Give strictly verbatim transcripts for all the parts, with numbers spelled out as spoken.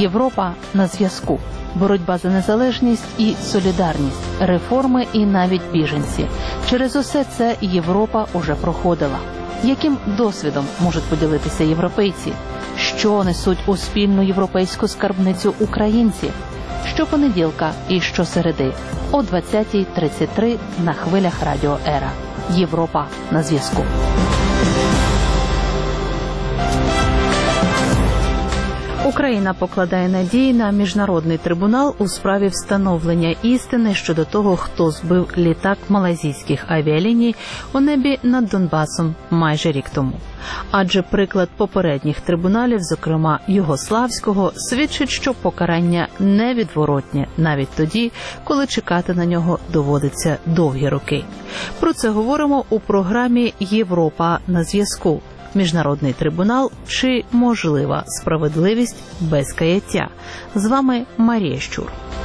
Європа на зв'язку. Боротьба за незалежність і солідарність, реформи і навіть біженці. Через усе це Європа уже проходила. Яким досвідом можуть поділитися європейці? Що несуть у спільну європейську скарбницю українці? Щопонеділка і щосереди о двадцятій тридцять три на хвилях Радіо Ера. Європа на зв'язку. Україна покладає надії на міжнародний трибунал у справі встановлення істини щодо того, хто збив літак малайзійських авіаліній у небі над Донбасом майже рік тому. Адже приклад попередніх трибуналів, зокрема Югославського, свідчить, що покарання невідворотнє навіть тоді, коли чекати на нього доводиться довгі роки. Про це говоримо у програмі «Європа на зв'язку». Міжнародний трибунал чи можлива справедливість без каяття. З вами Марія Щур.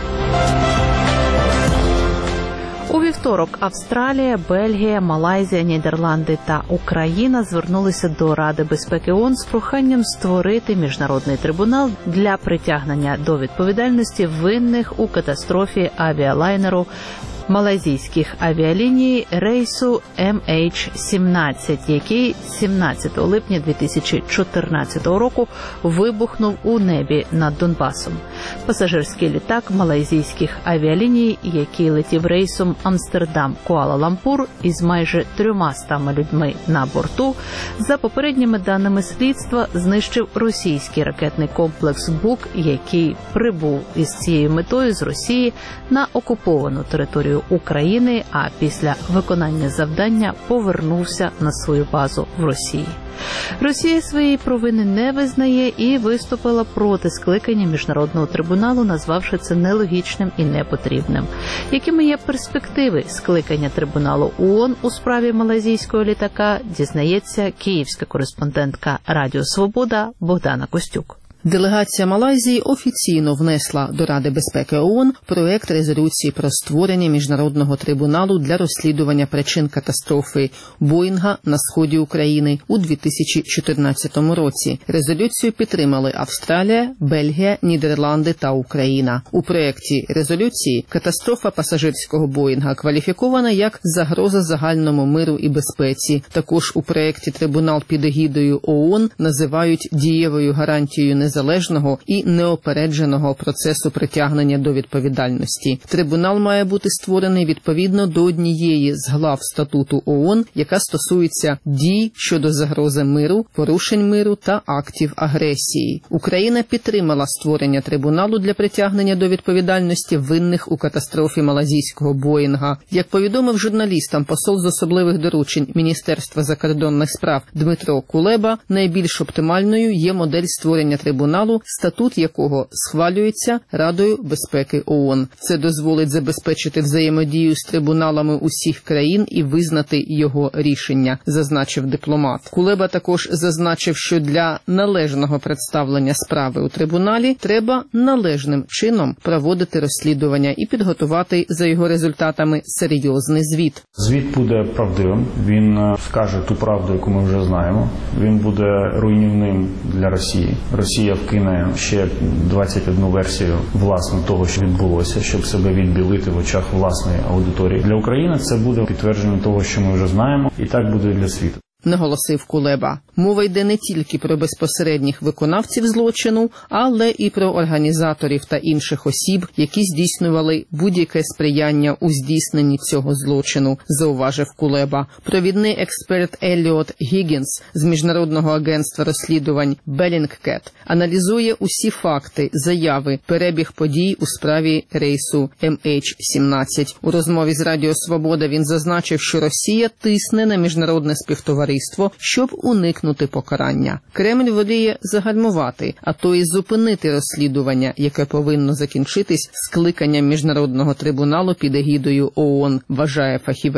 У вівторок Австралія, Бельгія, Малайзія, Нідерланди та Україна звернулися до Ради безпеки ООН з проханням створити міжнародний трибунал для притягнення до відповідальності винних у катастрофі авіалайнеру малайзійських авіаліній рейсу Ем Ейч сімнадцять, який сімнадцятого липня дві тисячі чотирнадцятого року вибухнув у небі над Донбасом. Пасажирський літак малайзійських авіаліній, який летів рейсом Амстердам-Куала-Лампур із майже трьомастами людьми на борту, за попередніми даними слідства, знищив російський ракетний комплекс «Бук», який прибув із цією метою з Росії на окуповану територію України, а після виконання завдання повернувся на свою базу в Росії. Росія своєї провини не визнає і виступила проти скликання міжнародного трибуналу, назвавши це нелогічним і непотрібним. Якими є перспективи скликання трибуналу ООН у справі малайзійського літака, дізнається київська кореспондентка Радіо Свобода Богдана Костюк. Делегація Малайзії офіційно внесла до Ради безпеки ООН проект резолюції про створення міжнародного трибуналу для розслідування причин катастрофи Боїнга на сході України у дві тисячі чотирнадцятому році. Резолюцію підтримали Австралія, Бельгія, Нідерланди та Україна. У проекті резолюції катастрофа пасажирського Боїнга кваліфікована як загроза загальному миру і безпеці. Також у проекті трибунал під егідою ООН називають дієвою гарантією незалежності незалежного і неопередженого процесу притягнення до відповідальності. Трибунал має бути створений відповідно до однієї з глав статуту ООН, яка стосується дій щодо загрози миру, порушень миру та актів агресії. Україна підтримала створення трибуналу для притягнення до відповідальності винних у катастрофі малайзійського Боїнга. Як повідомив журналістам посол з особливих доручень Міністерства закордонних справ Дмитро Кулеба, найбільш оптимальною є модель створення трибуналу, статут якого схвалюється Радою безпеки ООН. Це дозволить забезпечити взаємодію з трибуналами усіх країн і визнати його рішення, зазначив дипломат. Кулеба також зазначив, що для належного представлення справи у трибуналі треба належним чином проводити розслідування і підготувати за його результатами серйозний звіт. Звіт буде правдивим, він скаже ту правду, яку ми вже знаємо. Він буде руйнівним для Росії. Росія вкине ще двадцять одну версію власне того, що відбулося, щоб себе відбілити в очах власної аудиторії. Для України це буде підтвердження того, що ми вже знаємо, і так буде для світу. Наголосив Кулеба. Мова йде не тільки про безпосередніх виконавців злочину, але і про організаторів та інших осіб, які здійснювали будь-яке сприяння у здійсненні цього злочину, зауважив Кулеба. Провідний експерт Елліот Гіггінс з Міжнародного агентства розслідувань Белінгкет аналізує усі факти, заяви, перебіг подій у справі рейсу Ем Ейч сімнадцять. У розмові з Радіо Свобода він зазначив, що Росія тисне на міжнародне співтовариство, щоб уникнути покарання. Кремль воліє загальмувати, а то і зупинити розслідування, яке повинно закінчитись скликанням міжнародного трибуналу під егідою ООН, вважає фахівець.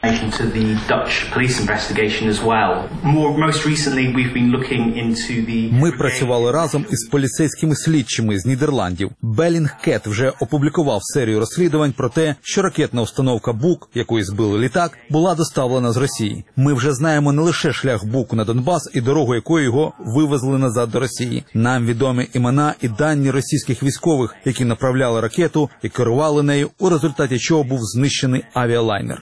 to the Dutch police investigation as well. More most recently we've been looking into the Ми працювали разом із поліцейськими слідчими з Нідерландів. Белінгкет вже опублікував серію розслідувань про те, що ракетна установка Бук, якою збили літак, була доставлена з Росії. Ми вже знаємо не лише шлях Буку на Донбас і дорогу, якою його вивезли назад до Росії. Нам відомі імена і дані російських військових, які направляли ракету і керували нею, у результаті чого був знищений авіалайнер.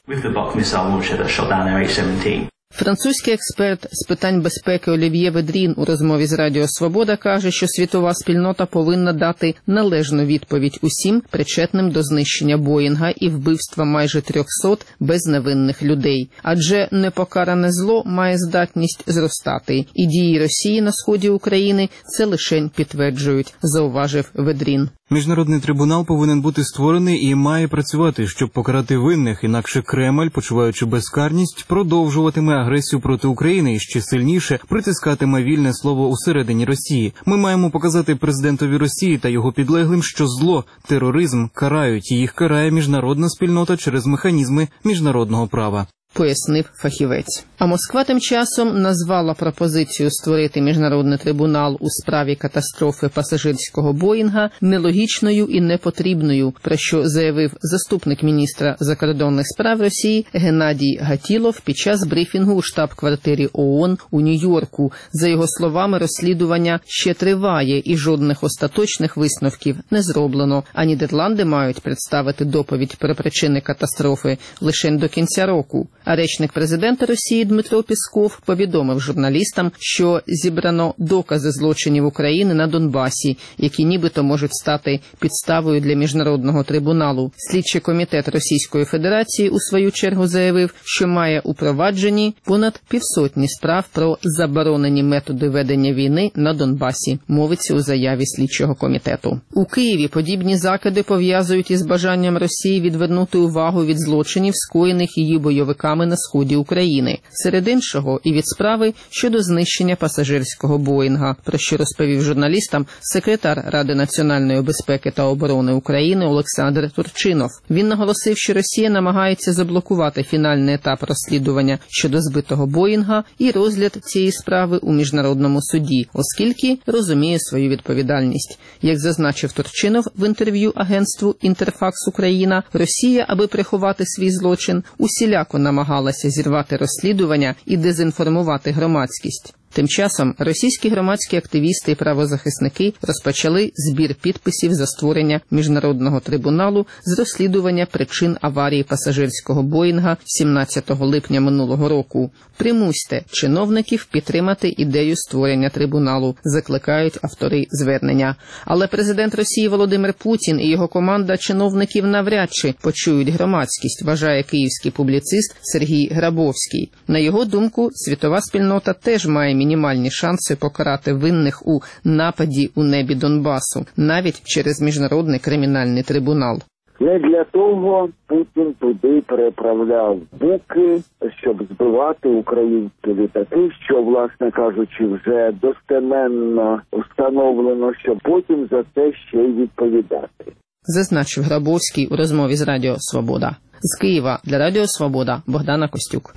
Французький експерт з питань безпеки Олів'є Ведрін у розмові з Радіо Свобода каже, що світова спільнота повинна дати належну відповідь усім причетним до знищення Боїнга і вбивства майже трьохсот безневинних людей. Адже непокаране зло має здатність зростати. І дії Росії на сході України це лише підтверджують, зауважив Ведрін. Міжнародний трибунал повинен бути створений і має працювати, щоб покарати винних, інакше Кремль, почуваючи безкарність, продовжуватиме агресію проти України і ще сильніше притискатиме вільне слово усередині Росії. Ми маємо показати президентові Росії та його підлеглим, що зло, тероризм карають, і їх карає міжнародна спільнота через механізми міжнародного права, пояснив фахівець. А Москва тим часом назвала пропозицію створити міжнародний трибунал у справі катастрофи пасажирського Боїнга нелогічною і непотрібною, про що заявив заступник міністра закордонних справ Росії Геннадій Гатілов під час брифінгу у штаб-квартирі ООН у Нью-Йорку. За його словами, розслідування ще триває і жодних остаточних висновків не зроблено, а Нідерланди мають представити доповідь про причини катастрофи лише до кінця року. А речник президента Росії Дмитро Пісков повідомив журналістам, що зібрано докази злочинів України на Донбасі, які нібито можуть стати підставою для міжнародного трибуналу. Слідчий комітет Російської Федерації у свою чергу заявив, що має у провадженні понад півсотні справ про заборонені методи ведення війни на Донбасі, мовиться у заяві слідчого комітету. У Києві подібні закиди пов'язують із бажанням Росії відвернути увагу від злочинів, скоєних її бойовиками на сході України. Серед іншого і від справи щодо знищення пасажирського Боїнга, про що розповів журналістам секретар Ради національної безпеки та оборони України Олександр Турчинов. Він наголосив, що Росія намагається заблокувати фінальний етап розслідування щодо збитого Боїнга і розгляд цієї справи у міжнародному суді, оскільки розуміє свою відповідальність. Як зазначив Турчинов в інтерв'ю агентству «Інтерфакс Україна», Росія, аби приховати свій злочин, усіляко намагалася зірвати розслідування і дезінформувати громадськість. Тим часом російські громадські активісти і правозахисники розпочали збір підписів за створення міжнародного трибуналу з розслідування причин аварії пасажирського Боїнга сімнадцятого липня минулого року. Примусьте чиновників підтримати ідею створення трибуналу, закликають автори звернення. Але президент Росії Володимир Путін і його команда чиновників навряд чи почують громадськість, вважає київський публіцист Сергій Грабовський. На його думку, світова спільнота теж має мінімальні шанси покарати винних у нападі у небі Донбасу, навіть через міжнародний кримінальний трибунал. Не для того Путін туди переправляв буки, щоб збивати українські літаки, що, власне кажучи, вже достеменно встановлено, щоб потім за це ще й відповідати. Зазначив Грабовський у розмові з Радіо Свобода. З Києва для Радіо Свобода Богдана Костюк.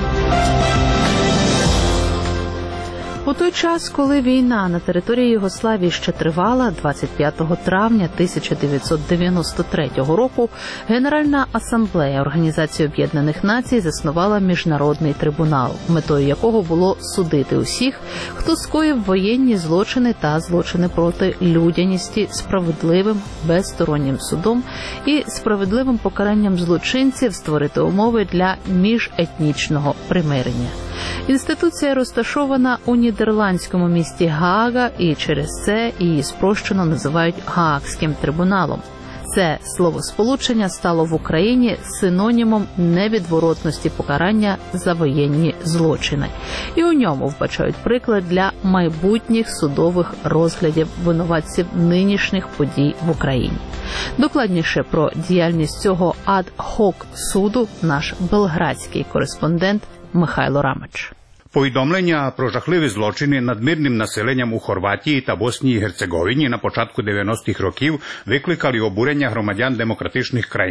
У той час, коли війна на території Югославії ще тривала, двадцять п'ятого травня тисяча дев'ятсот дев'яносто третього року Генеральна асамблея Організації Об'єднаних Націй заснувала міжнародний трибунал, метою якого було судити усіх, хто скоїв воєнні злочини та злочини проти людяності справедливим, безстороннім судом і справедливим покаранням злочинців, створити умови для міжетнічного примирення. Інституція розташована у нідерландському місті Гаага, і через це її спрощено називають Гаагським трибуналом. Це словосполучення стало в Україні синонімом невідворотності покарання за воєнні злочини. І у ньому вбачають приклад для майбутніх судових розглядів винуватців нинішніх подій в Україні. Докладніше про діяльність цього ад-хок суду наш белградський кореспондент Михайло Рамач. Повідомлення про жахливі злочини над мирним населенням у Хорватії та Боснії і Герцеговині на початку дев'яностих років викликали обурення громадян демократичних країн.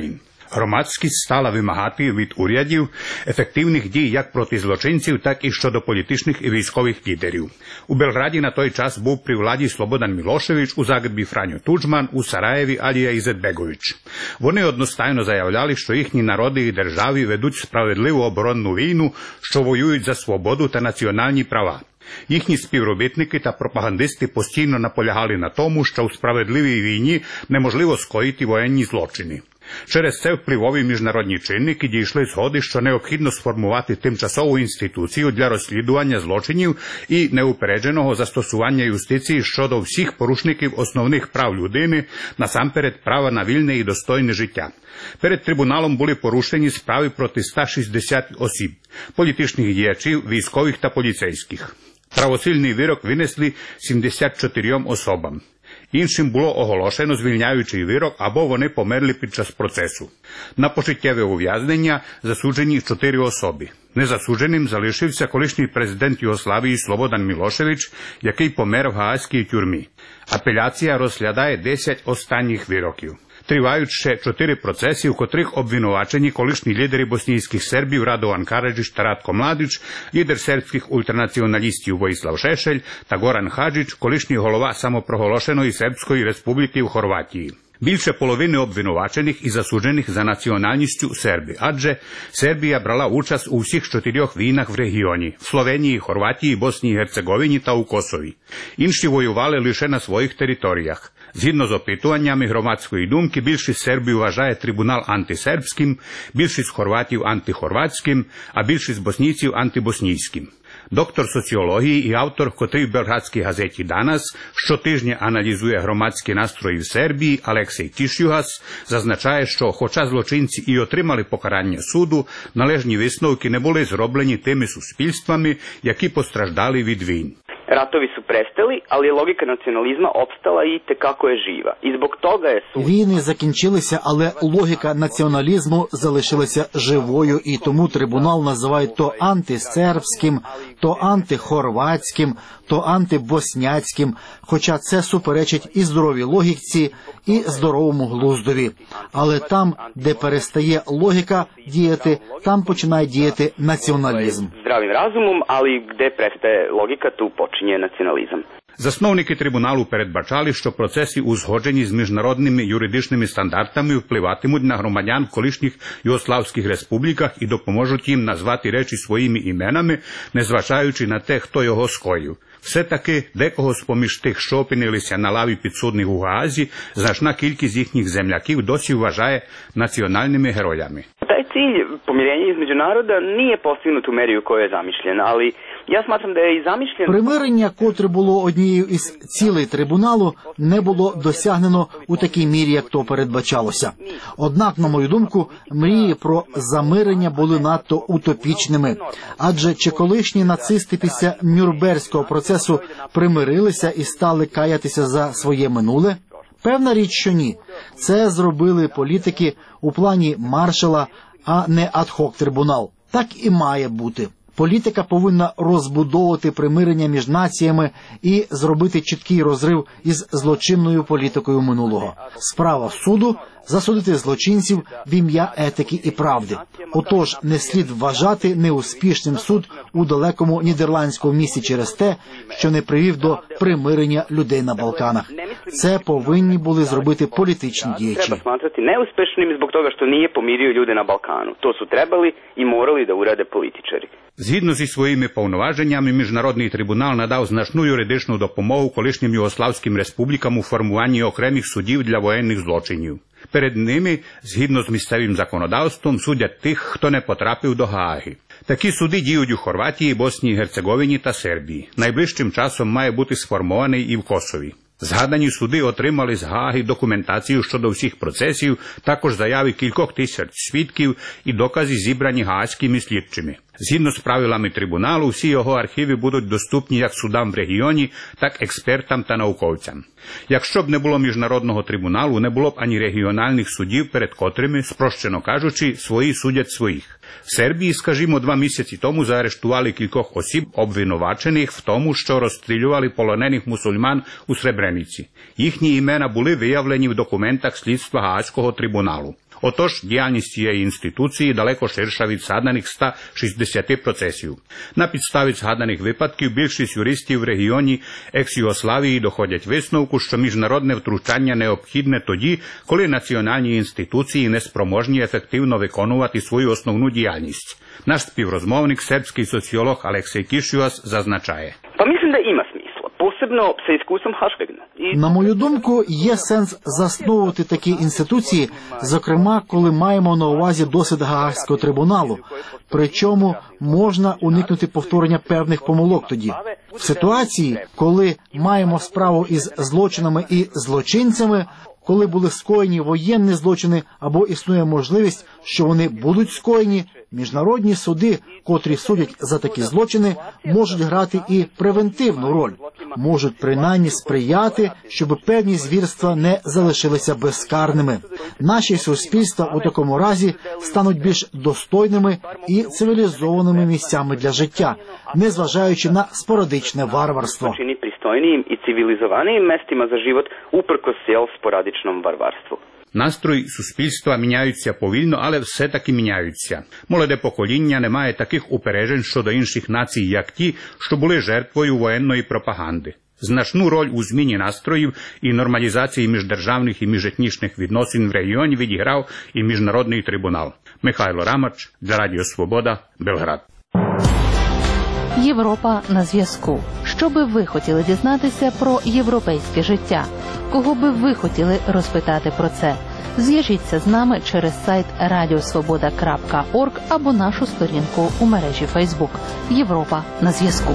Громадськість стала вимагати від урядів ефективних дій як проти злочинців, так і щодо політичних і військових лідерів. У Белграді на той час був при владі Слободан Мілошевич, у Загребі Франьо Туджман, у Сараєві Алія Ізетбегович. Вони одностайно заявляли, що їхні народи і держави ведуть справедливу оборонну війну, що воюють за свободу та національні права. Їхні співробітники та пропагандисти постійно наполягали на тому, що у справедливій війні неможливо скоїти воєнні злочини. Через це впливові міжнародні чинники дійшли згоди, що необхідно сформувати тимчасову інституцію для розслідування злочинів і неупередженого застосування юстиції щодо всіх порушників основних прав людини, насамперед права на вільне і достойне життя. Перед трибуналом були порушені справи проти ста шістдесят осіб, політичних діячів, військових та поліцейських. Правосильний вирок винесли сімдесят чотирьом особам. Іншим було оголошено звільняючий вирок, або вони померли під час процесу. На пожиттєве ув'язнення засуджені чотири особи. Незасудженим залишився колишній президент Югославії Слободан Мілошевич, який помер в гаазькій тюрмі. Апеляція розглядає десять останніх вироків. Тривають ще чотири процеси, у котрих обвинувачені колишні лідери боснійських сербів Радован Караджич та Радко Младич, лідер сербських ультранаціоналістів Воїслав Шешель та Горан Хаджич, колишній голова самопроголошеної Сербської республіки в Хорватії. Більше половини обвинувачених і засуджених за національністю серби, адже Сербія брала участь у всіх чотирьох війнах в регіоні – в Словенії, Хорватії, Боснії і Герцеговині та у Косові. Інші воювали лише на своїх територіях. Згідно з опитуваннями громадської думки, більшість сербів вважає трибунал антисербським, більшість хорватів антихорватським, а більшість боснійців антибоснійським. Доктор соціології і автор, котрий в белградській газеті «Данас» щотижня аналізує громадські настрої в Сербії, Алексей Тішюгас, зазначає, що хоча злочинці і отримали покарання суду, належні висновки не були зроблені тими суспільствами, які постраждали від війн. Ratovi su prestali, ali logika nacionalizma opstala i tekako je živa. I zbog toga je su... Війни закінчилися, але логіка націоналізму залишилася живою, і тому трибунал називають то антисербським, то антихорватським, то антибосняцьким, хоча це суперечить і здоровій логіці, і здоровому глуздові. Але там, де перестає логіка діяти, там починає діяти націоналізм. Здравим разумом, ali gde prestaje logika, tu počinje nacionalizam. Засновники трибуналу передбачали, що процеси, узгоджені з міжнародними юридичними стандартами, впливатимуть на громадян в колишніх югославських республіках і допоможуть їм назвати речі своїми іменами, незважаючи на те, хто його скоїв. Все-таки декого з-поміж тих, що опинилися на лаві підсудних у Гаазі, значна кількість їхніх земляків досі вважає національними героями. Taj cilj pomirenja između naroda nije postignut u meri u kojoj je zamišljen, ali ja smatram da je i zamišljen... Примирення, котре було однією із цілей трибуналу, не було досягнено у такій мірі, як то передбачалося. Однак, на мою думку, мрії про замирення були надто утопічними. Адже чи колишні нацисти після Нюрнберзького процесу примирилися і стали каятися за своє минуле? Певна річ, що ні. Це зробили політики у плані Маршала, а не ад-хок трибунал. Так і має бути. Політика повинна розбудовувати примирення між націями і зробити чіткий розрив із злочинною політикою минулого. Справа суду – засудити злочинців в ім'я етики і правди. Отож, не слід вважати неуспішним суд у далекому нідерландському місті через те, що не привів до примирення людей на Балканах. Це повинні були зробити політичні діячі. Треба сматрати неуспішним због того, що не помирив люди на Балкану. То су trebali і morali da urade političari. Згідно зі своїми повноваженнями, Міжнародний трибунал надав значну юридичну допомогу колишнім югославським республікам у формуванні окремих судів для воєнних злочинів. Перед ними, згідно з місцевим законодавством, судять тих, хто не потрапив до Гааги. Такі суди діють у Хорватії, Боснії, Герцеговині та Сербії. Найближчим часом має бути сформований і в Косові. Згадані суди отримали з Гааги документацію щодо всіх процесів, також заяви кількох тисяч свідків і докази, зібрані гаазькими слідчими. Згідно з правилами трибуналу, всі його архіви будуть доступні як судам в регіоні, так експертам та науковцям. Якщо б не було міжнародного трибуналу, не було б ані регіональних судів, перед котрими, спрощено кажучи, свої судять своїх. В Сербії, скажімо, два місяці тому заарештували кількох осіб, обвинувачених в тому, що розстрілювали полонених мусульман у Сребрениці. Їхні імена були виявлені в документах слідства Гаазького трибуналу. Отож, діяльність цієї інституції далеко ширша від згаданих ста шістдесяти процесів. На підставі згаданих випадків більшість юристів в регіоні екс-Югославії доходять висновку, що міжнародне втручання необхідне тоді, коли національні інституції неспроможні ефективно виконувати свою основну діяльність. Наш співрозмовник, сербський соціолог Алексей Кішіос, зазначає. Помислим, да има смисла, посебно sa iskustvom Haškagna. На мою думку, є сенс засновувати такі інституції, зокрема, коли маємо на увазі досвід Гаазького трибуналу. Причому можна уникнути повторення певних помилок тоді. В ситуації, коли маємо справу із злочинами і злочинцями, коли були скоєні воєнні злочини або існує можливість, що вони будуть скоєні, міжнародні суди, котрі судять за такі злочини, можуть грати і превентивну роль, можуть принаймні сприяти, щоб певні звірства не залишилися безкарними. Наші суспільства у такому разі стануть більш достойними і цивілізованими місцями для життя, незважаючи на спорадичне варварство. Пристойнijim i civilizovanijim mestima za život uprkos jel sporadičnom varvarstvu. Настрої суспільства міняються повільно, але все-таки міняються. Молоде покоління не має таких упереджень щодо інших націй, як ті, що були жертвою воєнної пропаганди. Значну роль у зміні настроїв і нормалізації міждержавних і міжетнічних відносин в регіоні відіграв і Міжнародний трибунал. Михайло Рамач для Радіо Свобода, Белград. Європа на зв'язку. Що би ви хотіли дізнатися про європейське життя? Кого би ви хотіли розпитати про це? Зв'яжіться з нами через сайт радіосвобода крапка орг або нашу сторінку у мережі Фейсбук. Європа на зв'язку.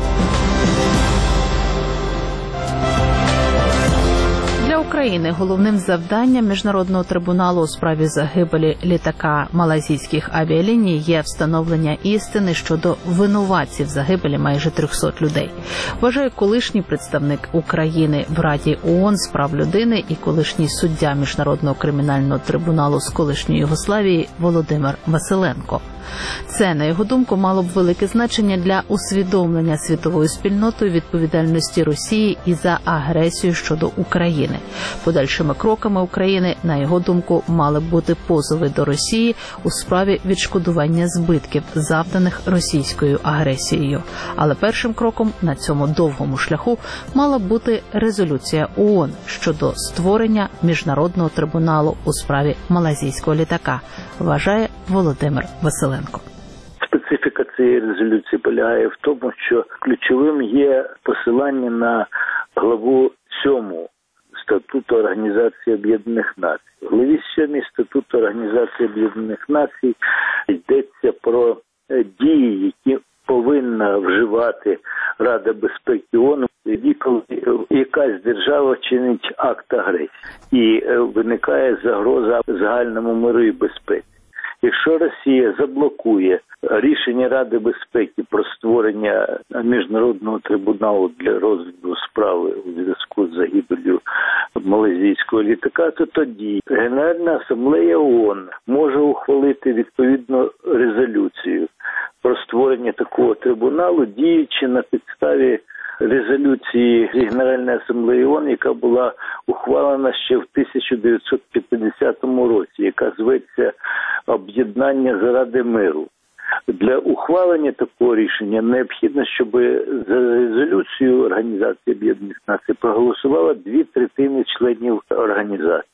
Для України головним завданням Міжнародного трибуналу у справі загибелі літака малайзійських авіаліній є встановлення істини щодо винуватців загибелі майже трьохсот людей, вважає колишній представник України в Раді ООН з прав людини і колишній суддя Міжнародного кримінального трибуналу з колишньої Югославії Володимир Василенко. Це, на його думку, мало б велике значення для усвідомлення світовою спільнотою відповідальності Росії і за агресію щодо України. Подальшими кроками України, на його думку, мали б бути позови до Росії у справі відшкодування збитків, завданих російською агресією. Але першим кроком на цьому довгому шляху мала б бути резолюція ООН щодо створення Міжнародного трибуналу у справі малайзійського літака, вважає Володимир Василенко. Специфіка цієї резолюції полягає в тому, що ключовим є посилання на главу сьому Статуту Організації Об'єднаних Націй. В главі сьомій Статуту Організації Об'єднаних Націй йдеться про дії, які повинна вживати Рада безпеки ООН, коли якась держава чинить акт агресії і виникає загроза загальному миру і безпеці. Якщо Росія заблокує рішення Ради безпеки про створення Міжнародного трибуналу для розгляду справи у зв'язку з загибеллю малайзійського літака, то тоді Генеральна асамблея ООН може ухвалити відповідну резолюцію про створення такого трибуналу, діючи на підставі резолюції Генеральної асамблеї ООН, яка була ухвалена ще в тисяча дев'ятсот п'ятдесятому році, яка зветься «Об'єднання заради миру». Для ухвалення такого рішення необхідно, щоб за резолюцію Організації Об'єднаних Націй проголосувало дві третини членів організації.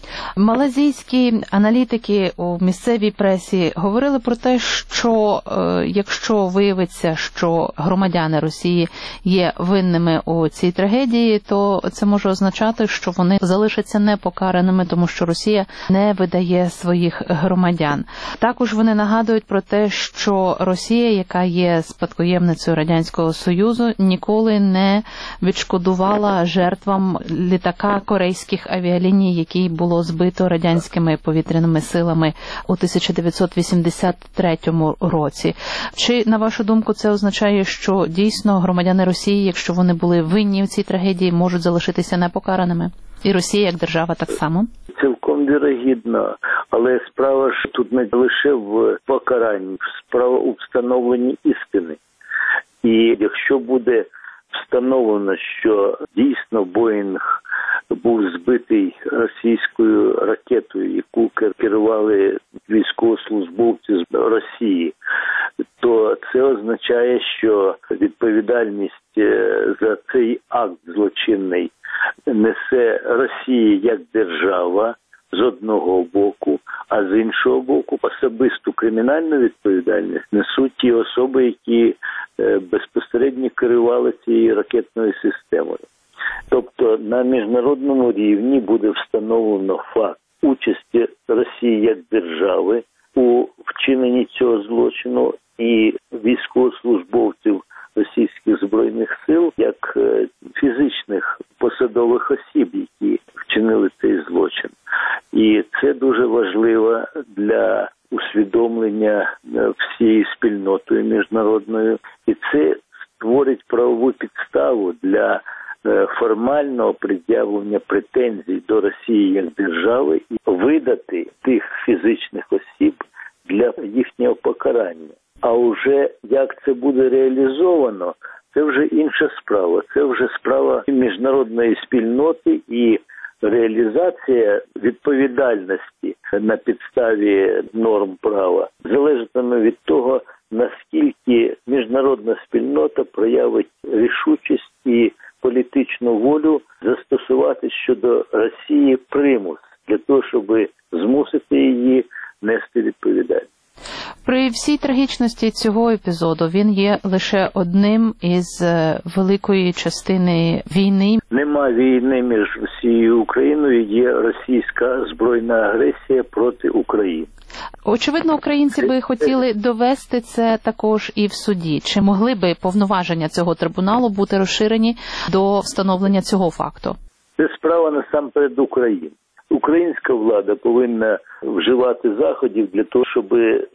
Малайзійські аналітики у місцевій пресі говорили про те, що е, якщо виявиться, що громадяни Росії є винними у цій трагедії, то це може означати, що вони залишаться непокараними, тому що Росія не видає своїх громадян. Також вони нагадують про те, що Росія, яка є спадкоємницею Радянського Союзу, ніколи не відшкодувала жертвам літака корейських авіаліній, який було збито радянськими повітряними силами у тисяча дев'ятсот вісімдесят третьому році. Чи, на вашу думку, це означає, що дійсно громадяни Росії, якщо вони були винні в цій трагедії, можуть залишитися непокараними? І Росія як держава так само? Цілком вірогідно, але справа ж тут не лише в покаранні, справа у встановленні істини. І якщо буде встановлено, що дійсно Боїнг був збитий російською ракетою, яку керували несе Росія як держава з одного боку, а з іншого боку особисту кримінальну відповідальність несуть ті особи, які безпосередньо керували цією ракетною системою. Тобто на міжнародному рівні буде встановлено факт участі Росії як держави у вчиненні цього злочину і військовослужбовців російських збройних сил як фізичних посадових осіб, які вчинили цей злочин. І це дуже важливо для усвідомлення всією спільнотою міжнародною. І це створить правову підставу для формального пред'явлення претензій до Росії як держави і видати тих фізичних осіб для їхнього покарання. А вже як це буде реалізовано, це вже інша справа. Це вже справа міжнародної спільноти і реалізація відповідальності на підставі норм права залежатиме від того, наскільки міжнародна спільнота проявить рішучість і політичну волю застосувати щодо Росії примус для того, щоб змусити її нести відповідальність. При всій трагічності цього епізоду він є лише одним із великої частини війни. Нема війни між Росією і Україною, є російська збройна агресія проти України. Очевидно, українці би хотіли довести це також і в суді. Чи могли би повноваження цього трибуналу бути розширені до встановлення цього факту? Це справа насамперед України. Українська влада повинна вживати заходів для того, щоб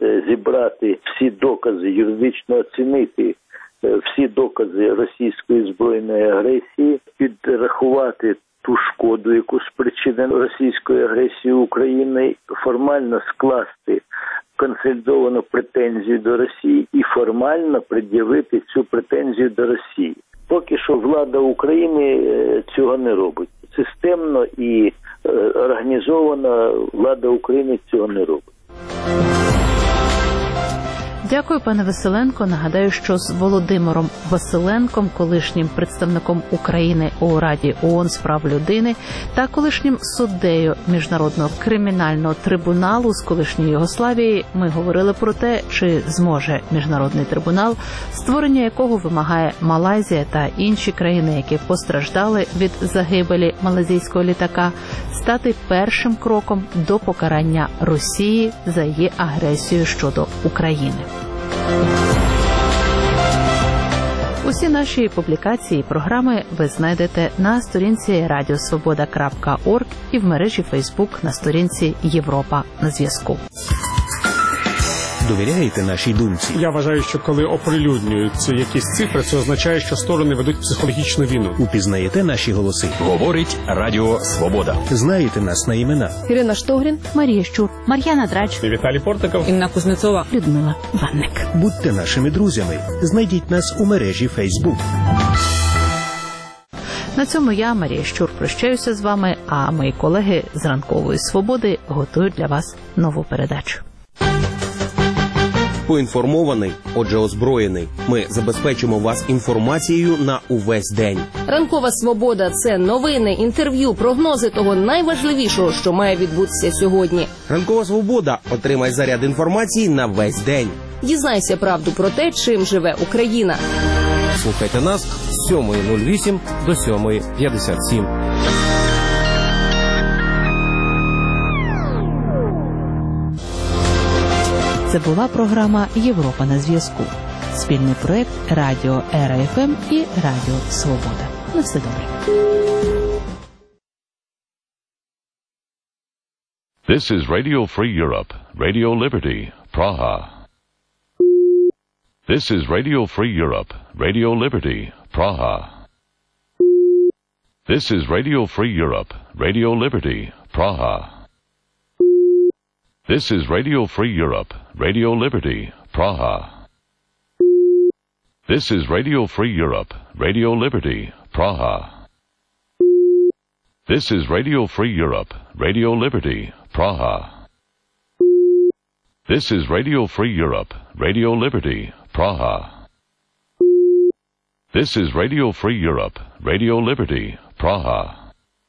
зібрати всі докази, юридично оцінити всі докази російської збройної агресії, підрахувати ту шкоду, яку спричинено російською агресією України, формально скласти консолідовану претензію до Росії і формально пред'явити цю претензію до Росії. Поки що влада України цього не робить. Системно і організована влада України цього не робить. Дякую, пане Василенко. Нагадаю, що з Володимиром Василенком, колишнім представником України у Раді ООН з прав людини та колишнім суддею Міжнародного кримінального трибуналу з колишньої Югославії, ми говорили про те, чи зможе Міжнародний трибунал, створення якого вимагає Малайзія та інші країни, які постраждали від загибелі малайзійського літака, стати першим кроком до покарання Росії за її агресію щодо України. Усі наші публікації і програми ви знайдете на сторінці радіосвобода крапка орг і в мережі Фейсбук на сторінці Європа на зв'язку. Довіряєте нашій думці? Я вважаю, що коли оприлюднюються якісь цифри, це означає, що сторони ведуть психологічну війну. Упізнаєте наші голоси? Говорить Радіо Свобода. Знаєте нас на імена? Ірина Штогрін, Марія Щур, Мар'яна Драч, Віталій Портников, Інна Кузнецова, Людмила Ванник. Будьте нашими друзями. Знайдіть нас у мережі Фейсбук. На цьому я, Марія Щур, прощаюся з вами, а мої колеги з Ранкової Свободи готують для вас нову передачу. Поінформований, отже озброєний. Ми забезпечимо вас інформацією на увесь день. Ранкова Свобода – це новини, інтерв'ю, прогнози того найважливішого, що має відбутися сьогодні. Ранкова Свобода – отримай заряд інформації на весь день. Дізнайся правду про те, чим живе Україна. Слухайте нас з сьомої нуль вісім до сьомої п'ятдесят сім. Це була програма «Європа на зв'язку». Спільний проект Радіо Ера Еф Ем і Радіо Свобода. На все добре. This is Radio Free Europe, Radio Liberty, Praha. This is Radio Free Europe, Radio Liberty, Praha. This is Radio Free Europe, Radio Liberty, Praha. This is Radio Free Europe, Radio Liberty, Praha. This is Radio Free Europe, Radio Liberty, Praha. This is Radio Free Europe, Radio Liberty, Praha. This is Radio Free Europe, Radio Liberty, Praha. This is Radio Free Europe, Radio Liberty, Praha.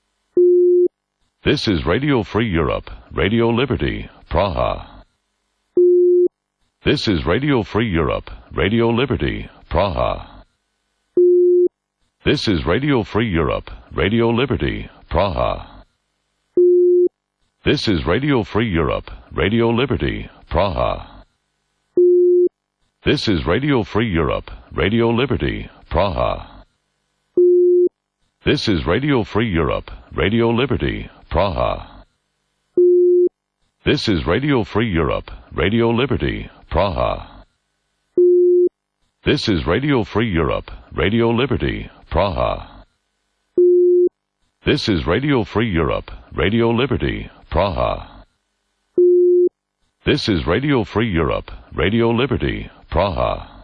This is Radio Free Europe, Radio Liberty, Praha. This is Radio Free Europe, Radio Liberty, Praha. This is Radio Free Europe, Radio Liberty, Praha. This is Radio Free Europe, Radio Liberty, Praha. This is Radio Free Europe, Radio Liberty, Praha. This is Radio Free Europe, Radio Liberty, Praha. This is Radio Free Europe, Radio Liberty, Praha. This is Radio Free Europe, Radio Liberty, Praha. This is Radio Free Europe, Radio Liberty, Praha. This is Radio Free Europe, Radio Liberty, Praha.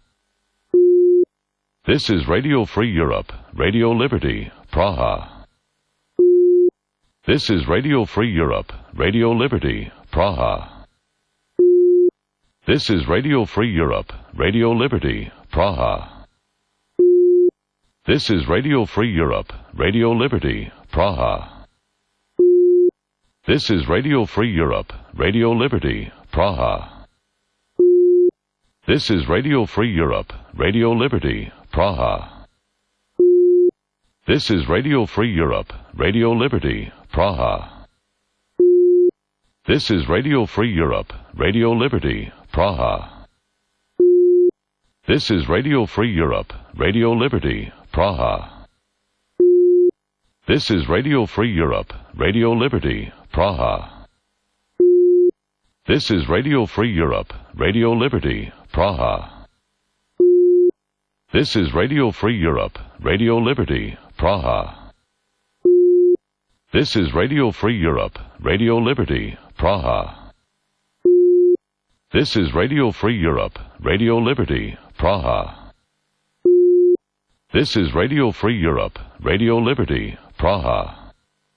This is Radio Free Europe, Radio Liberty, Praha. This is Radio Free Europe, Radio Liberty, Praha. This is Radio Free Europe, Radio Liberty, Praha. This is Radio Free Europe, Radio Liberty, Praha. This is Radio Free Europe, Radio Liberty, Praha. This is Radio Free Europe, Radio Liberty, Praha. This is Radio Free Europe, Radio Liberty, Praha. This is Radio Free Europe, Radio Liberty, Praha. This is Radio Free Europe, Radio Liberty, Praha. This is Radio Free Europe, Radio Liberty, Praha. This is Radio Free Europe, Radio Liberty, Praha. This is Radio Free Europe, Radio Liberty, Praha. This is Radio Free Europe, Radio Liberty, Praha. This is Radio Free Europe, Radio Liberty, Praha. This is Radio Free Europe, Radio Liberty, Praha.